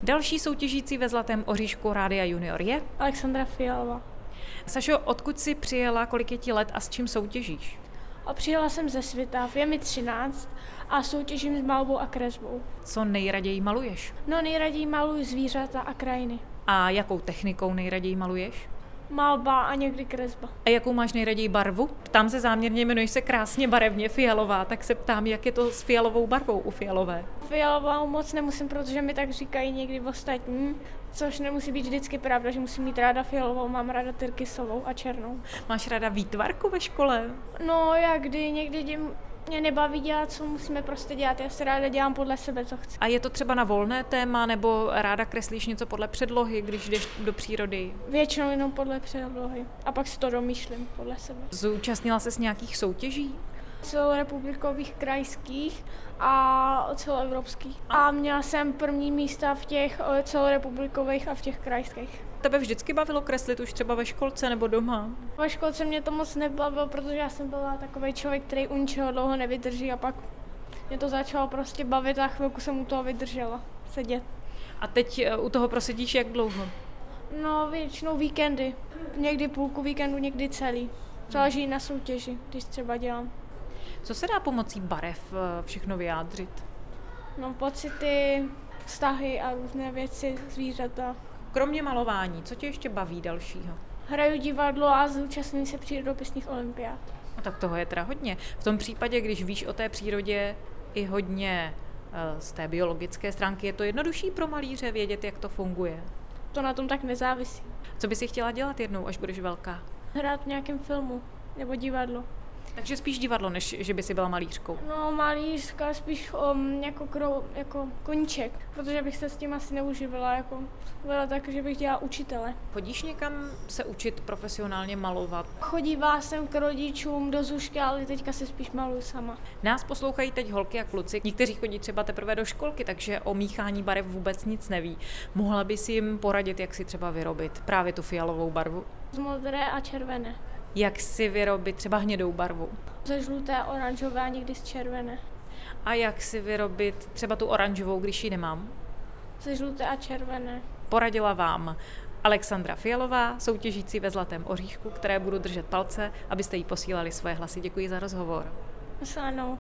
Další soutěžící ve Zlatém oříšku Rádia Junior je Alexandra Fialová. Sašo, odkud jsi přijela, kolik je ti let a s čím soutěžíš? A přijela jsem ze Svitav, je mi 13 a soutěžím s malbou a kresbou. Co nejraději maluješ? No nejraději maluji zvířata a krajiny. A jakou technikou nejraději maluješ? Malba a někdy kresba. A jakou máš nejraději barvu? Ptám se záměrně, jmenuješ se krásně barevně fialová, tak se ptám, jak je to s fialovou barvou u fialové? Fialovou moc nemusím, protože mi tak říkají někdy ostatní, což nemusí být vždycky pravda, že musím mít ráda fialovou, mám ráda tyrkysovou a černou. Máš ráda výtvarku ve škole? No někdy mě nebaví dělat, co musíme prostě dělat, já se ráda dělám podle sebe, co chci. A je to třeba na volné téma, nebo ráda kreslíš něco podle předlohy, když jdeš do přírody? Většinou jenom podle předlohy a pak si to domýšlím podle sebe. Zúčastnila ses nějakých soutěží? Celorepublikových, krajských a celoevropských. A měla jsem první místa v těch celorepublikových a v těch krajských. Tebe vždycky bavilo kreslit už třeba ve školce nebo doma? Ve školce mě to moc nebavilo, protože já jsem byla takový člověk, který u ničeho dlouho nevydrží a pak mě to začalo prostě bavit a chvilku jsem u toho vydržela sedět. A teď u toho prosedíš jak dlouho? No většinou víkendy. Někdy půlku víkendu, někdy celý. Záleží na soutěži, když třeba dělám. Co se dá pomocí barev všechno vyjádřit? No pocity, vztahy a různé věci, zvířata. Kromě malování, co tě ještě baví dalšího? Hraju divadlo a zúčastním se přírodopisných olympiád. No tak toho je teda hodně. V tom případě, když víš o té přírodě i hodně z té biologické stránky, je to jednodušší pro malíře vědět, jak to funguje? To na tom tak nezávisí. Co by si chtěla dělat jednou, až budeš velká? Hrát v nějakém filmu nebo divadlo. Takže spíš divadlo, než že by si byla malířkou. No malířka spíš jako koníček, protože bych se s tím asi neuživila, byla tak, že bych dělala učitele. Chodíš někam se učit profesionálně malovat? Chodívala jsem k rodičům do Zušky, ale teďka se spíš maluju sama. Nás poslouchají teď holky a kluci, někteří chodí třeba teprve do školky, takže o míchání barev vůbec nic neví. Mohla bys jim poradit, jak si třeba vyrobit právě tu fialovou barvu? Z modré a červené. Jak si vyrobit třeba hnědou barvu? Ze žluté, oranžové a někdy z červené. A jak si vyrobit třeba tu oranžovou, když ji nemám? Ze žluté a červené. Poradila vám Alexandra Fialová, soutěžící ve Zlatém oříšku, které budu držet palce, abyste jí posílali svoje hlasy. Děkuji za rozhovor. Naschledanou.